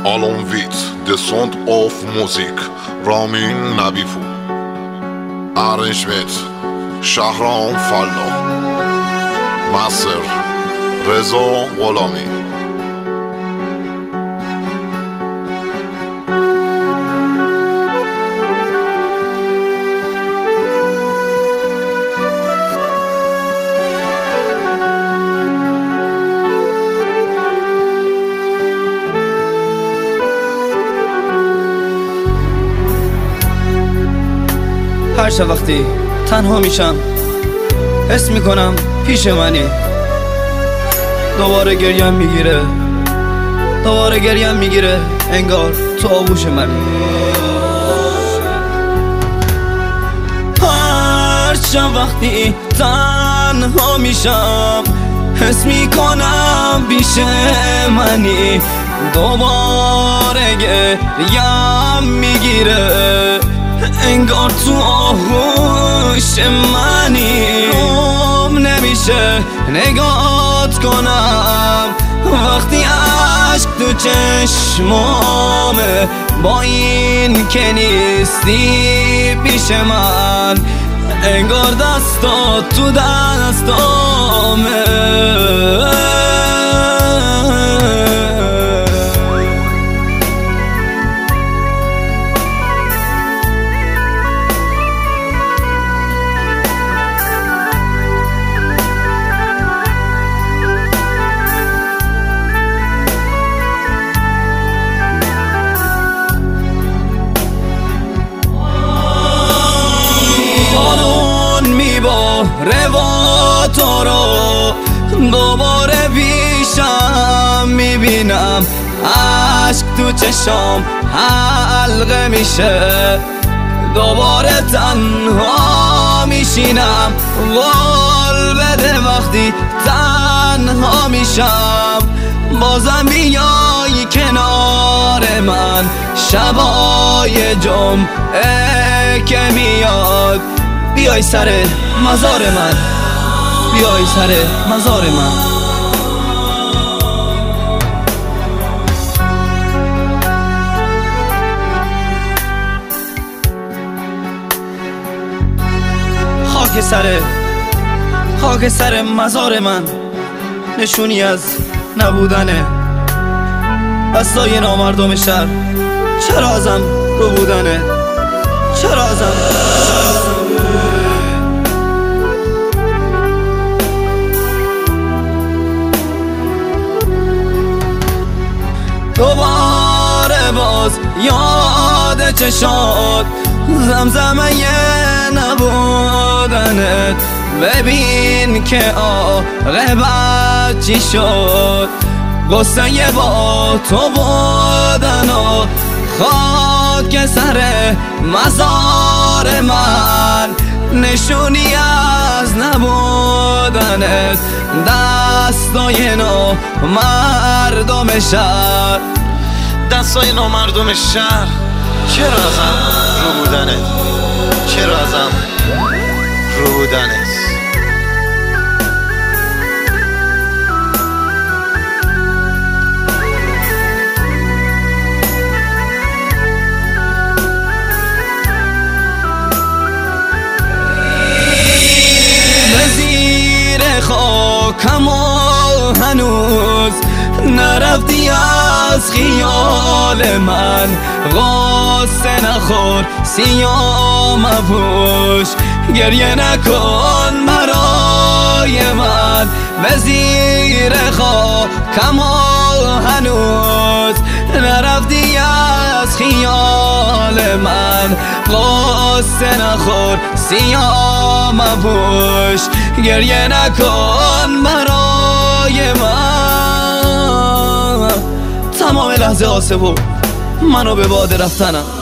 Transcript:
Alonvit, the sound of music. Ramin Nabipur. Arrangement Shahram Fallah. Master Reza Gholami. هر شب وقتی تنها میشم حس میکنم پیش منی. دوباره گریم میگیره انگار تو آغوش منی. هر شب وقتی تنها میشم حس میکنم پیش منی. دوباره گریم میگیره انگار تو آغوش منی. نمیشه نگات کنم وقتی عشق تو چشمامه. با این که نیستی پیش من انگار دستات تو دستامه. روا تو رو دوباره پیشم میبینم. عشق تو چشم حلقه میشه. دوباره تنها میشینم. قول بده وقتی تنها میشم بازم بیای کنار من. شبای جمعه که میاد بیای سر مزار من. خاک سر مزار من نشونی از نبودنه. بستای نامردم شهر چرا ازم رو بودنه. دوباره باز یاد چشات زمزمه نبودنت. ببین که عاقبت چی شد. غصه با تو بودن و خاک سر مزار من نشونی از نبودنت. دستای نامردم شهر چرا ازم رو بودنت. خاکم و هنوز نرفتی از خیال من. غصه نخور سیاه مپوش گریه نکن برای من. به زیر خاکم و هنوز نرفتی از خیال من. غصه نخور سیاه مپوش گریه نکن برای من. تمام لحظه آسه و منو به باد رفتنم.